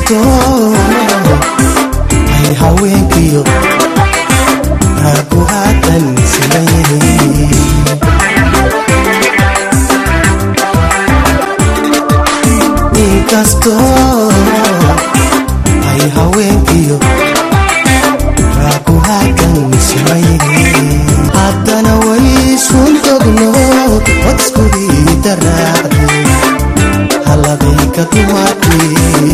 kasto ay haweenkiyo raggu haatan simayeen kasto ay haweenkiyo raggu haatan simayeen haddana way suntogno wad isku hiidaraacde haladay ka dumaadee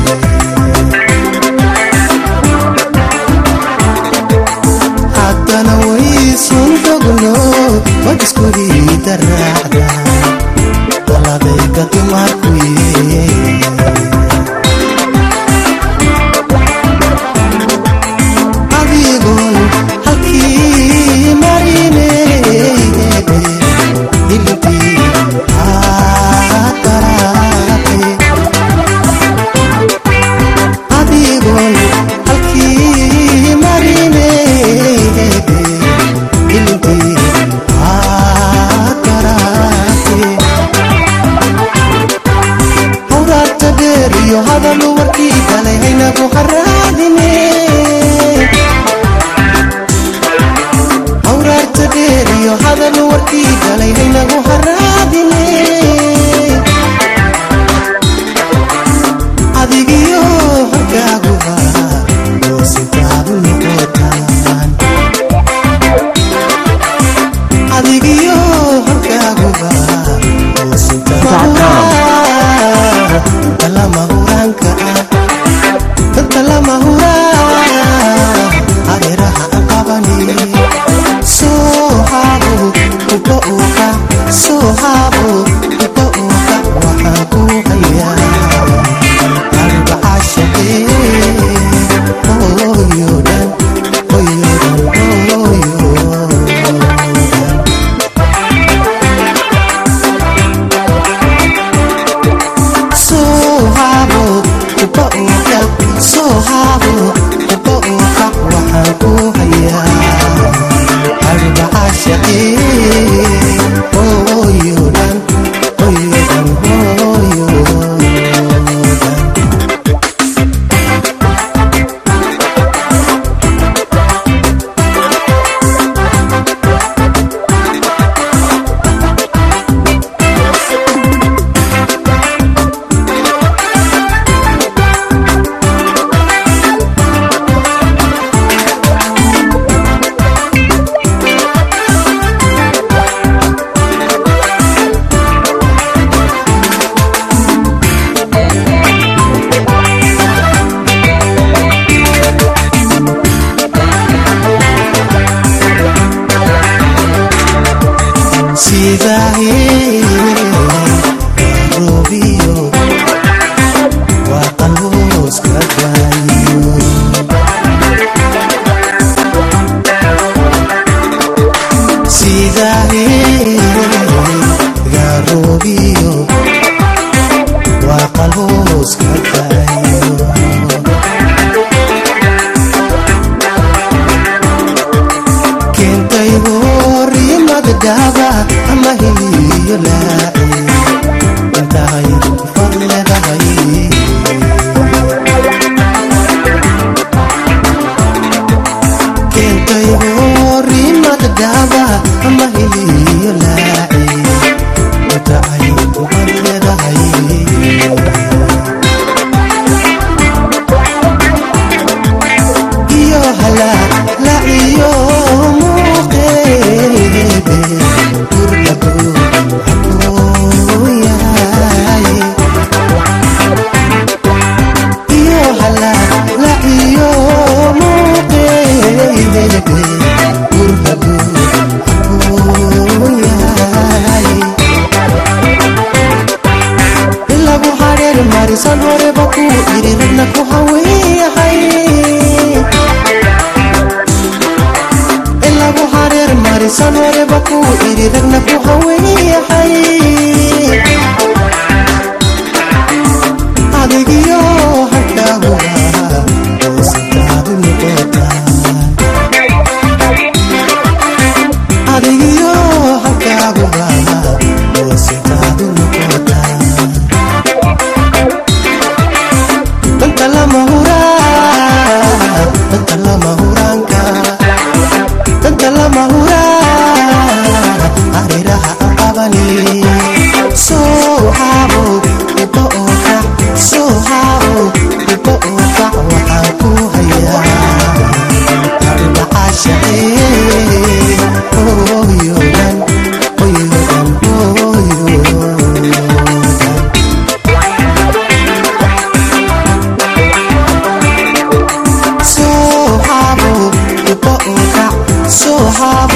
haddana way suntogno wad isku hiidaraacda haladay ka dumaadee adigoon halkii marine hilibkii aadaraate adigoon halkii marine hilibkii aadaraate hawraarta dheer iyo hadalu warkii galay haynagu haraadine hawraarta dheer iyo hadalu warkii galay haynagu haraadine adigiyo halkaagu haa oosintaadu noqotaan adigiyo halkaagu haa oosintaadu lama huraanka danta lama huraan adeeraha aan qabani soo haabo kuba uka soo haabo kuba uka waxaan ku hayaa qalba caashaqee hooyodan hooyodan hooyodan soo haabo kuba uka soo haabo kuba uka waxaan ku hayaa qalba caashaqee hooyodan hooyodan hooyodan sidaahee roobiyo waa qalboos ka daayo sidaahee roobiyo waa qalboos ka daayo keentay horiimada dhaaba ama heliyo laaci intahay fadledahay keentay horiimada dhaaba ama heliyo laaci intahay fadledahay iyo halaa laciyo muuqeede gurdago habooyahay iyo halaa laciyo muuqeede gurdago habooyahay ilagu hareer marisan horeba ku iri ragna ku haweeyahay ilagu hareer marisan horeba ku iri ragna ku haweeyahay adigiyo halkaagu haa oosintaadu noqotaan adigiyo halkaagu haa oosintaadu noqotaan danta ruuxa